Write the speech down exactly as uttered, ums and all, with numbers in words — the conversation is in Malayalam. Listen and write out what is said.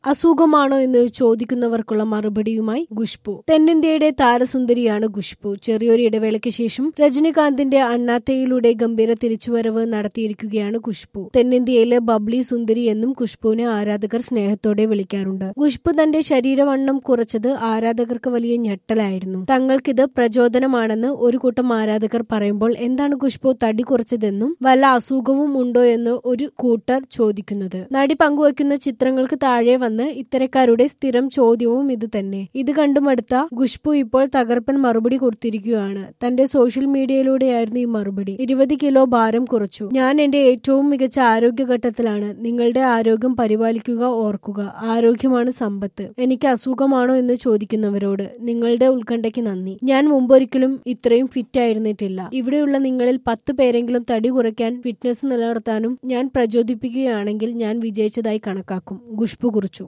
അസുഖമാണോ എന്ന് ചോദിക്കുന്നവർക്കുള്ള മറുപടിയുമായി ഖുശ്ബു. തെന്നിന്ത്യയുടെ താരസുന്ദരിയാണ് ഖുശ്ബു. ചെറിയൊരു ഇടവേളയ്ക്ക് ശേഷം രജനികാന്തിന്റെ അണ്ണാത്തയിലൂടെ ഗംഭീര തിരിച്ചുവരവ് നടത്തിയിരിക്കുകയാണ് ഖുശ്ബു. തെന്നിന്ത്യയിലെ ബബ്ലി സുന്ദരി എന്നും ഖുശ്ബുവിനെ ആരാധകർ സ്നേഹത്തോടെ വിളിക്കാറുണ്ട്. ഖുശ്ബു തന്റെ ശരീരവണ്ണം കുറച്ചത് ആരാധകർക്ക് വലിയ ഞെട്ടലായിരുന്നു. തങ്ങൾക്കിത് പ്രചോദനമാണെന്ന് ഒരു കൂട്ടം ആരാധകർ പറയുമ്പോൾ എന്താണ് ഖുശ്ബു തടി കുറച്ചതെന്നും വല്ല അസുഖവും ഉണ്ടോ എന്ന് ഒരു കൂട്ടർ ചോദിക്കുന്നത്. നടി പങ്കുവയ്ക്കുന്ന ചിത്രങ്ങൾക്ക് താഴെ വന്ന് ഇത്തരക്കാരുടെ സ്ഥിരം ചോദ്യവും ഇത് തന്നെ. ഇത് കണ്ടുമടുത്ത ഖുശ്ബു ഇപ്പോൾ തകർപ്പൻ മറുപടി കൊടുത്തിരിക്കുകയാണ്. തന്റെ സോഷ്യൽ മീഡിയയിലൂടെയായിരുന്നു ഈ മറുപടി. ഇരുപത് കിലോ ഭാരം കുറച്ചു. ഞാൻ എന്റെ ഏറ്റവും മികച്ച ആരോഗ്യഘട്ടത്തിലാണ്. നിങ്ങളുടെ ആരോഗ്യം പരിപാലിക്കുക, ഓർക്കുക. ആരോഗ്യമാണ് സമ്പത്ത്. എനിക്ക് അസുഖമാണോ എന്ന് ചോദിക്കുന്നവരോട് നിങ്ങളുടെ ഉത്കണ്ഠയ്ക്ക് നന്ദി. ഞാൻ മുമ്പൊരിക്കലും ഇത്രയും ഫിറ്റ് ആയിരുന്നിട്ടില്ല. ഇവിടെയുള്ള നിങ്ങളിൽ പത്ത് പേരെങ്കിലും തടി കുറയ്ക്കാൻ, ഫിറ്റ്നസ് നിലനിർത്താനും ഞാൻ പ്രചോദിപ്പിക്കുകയാണെങ്കിൽ ഞാൻ വിജയിച്ചതായി കണക്കാക്കും. ഖുശ്ബു കുറിച്ചു.